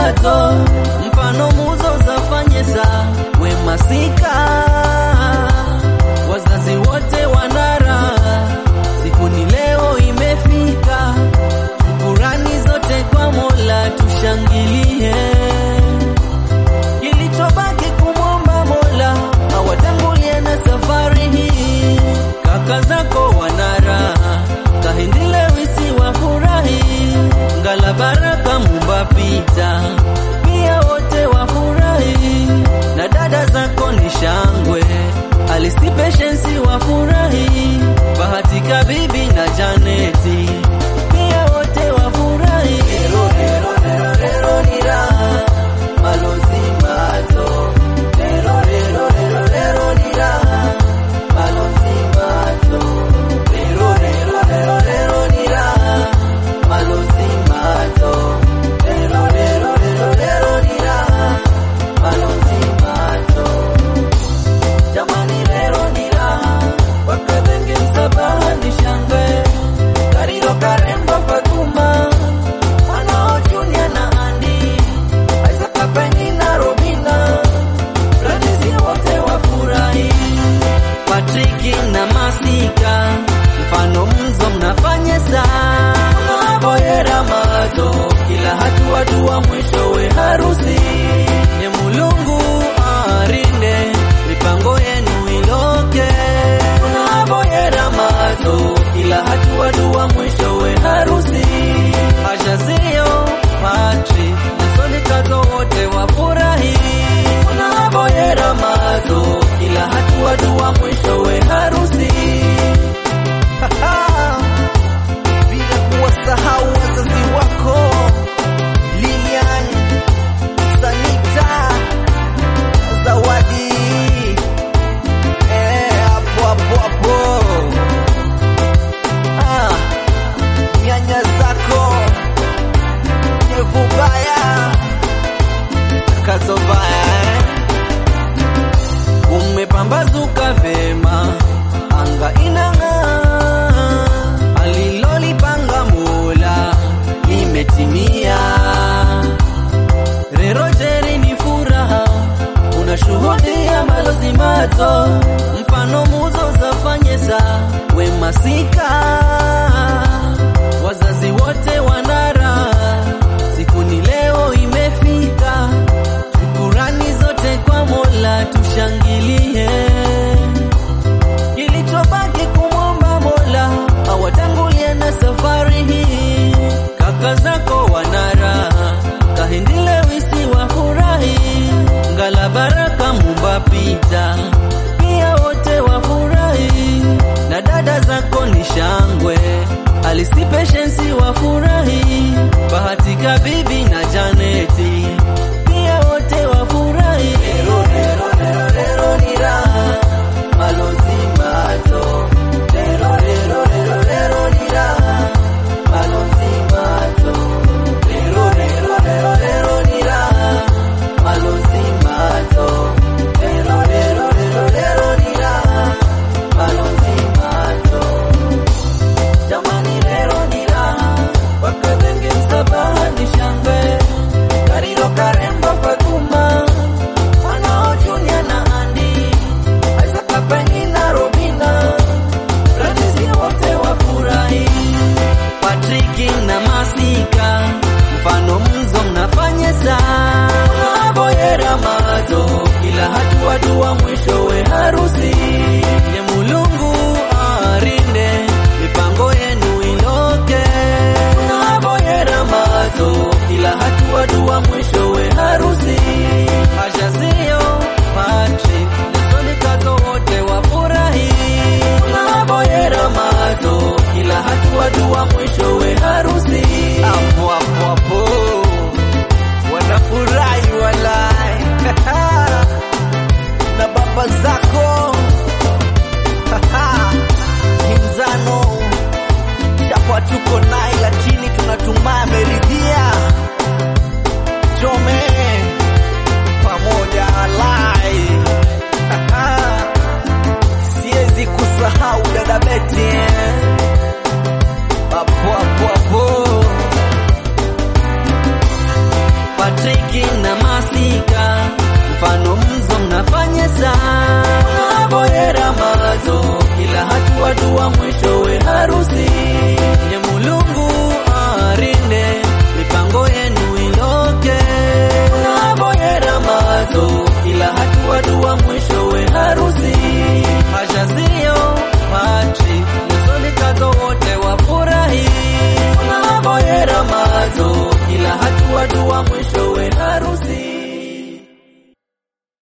mato, mfano muzo zafanyesa wema sika. Wazazi wote wanara, siku ni leo imefika. Shukurani zote kwa Mola tushangilie. Kilichobaki kumwomba Mola awatangulie na safari hii. Kaka zako wanara, kahindile wisi wafurahi. Ngala baraka Mumbapita, pia wote wafurahi. Na dada zako ni shangwe, Alisi Patience wafurahi. Bahatika bibi na Janeti, pia wote wafurahi. Rero rero rero rero nira, Malozi mato. Rero rero rero rero nira, Malozi mato. Rero rero rero rero nira, Malozi mato. Rero rero rero rero nira, Malozi mato. Jamani rero nira, wakadenge msabaha ni shangwe. Kariro Karembo Fatuma, Mano Junior na Andy, Isaac Penny na Robina, Radisi wote wafurahi. Patrick na Masika, mfano mzo mnafanyesa. Boyera mato, kila hatua dua mwishowe harusi. Ye Mulungu arinde, mipango yenu iloke. Boyera mato, kila hatua dua mwishowe harusi. Ashazio, Patrick na Sonikato wote wafurahi. Boyera mato, kila hatua dua mwishowe harusi. Bila kuwasahau wazazi wako Lilian, Sanita, Zawadi, hapo hapo hapo. Nyanya zako Nyevubaya, Kazobaya, umepambazuka vema, anga inang'aa. Alilolipanga Mola limetimia. Rero jeri ni furaha, unashuhudia Malozi mato, mfano muzo zafanyesa wema sika. Wazazi wote wanara, siku ni leo imefika. Shukurani zote kwa Mola tushangilie. Kilichobaki kumwomba Mola awatangulie na safari hii. Kaka zako wanara, kahindile wisi wafurahi. Ngala baraka Mumbapita, pia wote wafurahi. Na dada zako ni shangwe, Alisi Patience wafurahi. Bahatika bibi na Janeti, pia wote wafurahi. Rero rero rero rero nira, Malozi mato. Rero rero rero rero nira, Malozi mato. Rero rero rero rero nira, Malozi mato. Rero rero rero rero nira, Malozi mato. Jamani rero nira, wakadenge msabaha ni shangwe. Kariro Karembo Fatuma, Mano Junior na Andy, Isaac Penny na Robina, Radisi wote wafurahi. Patrick na Masika, mfano mzo mnafanyesa. Boyera mato, kila hatua dua mwishowe harusi. Ye Mulungu arinde, mipango yenu iloke. Boyera mato, kila hatua dua mwishowe harusi. Ashazio, Patrick na Sonikato wote wafurahi. Boyera mato, kila hatua dua mwishowe harusi. Hapo hapo hapo wanafurahi walai. Na baba kila hatua dua mwishowe harusi.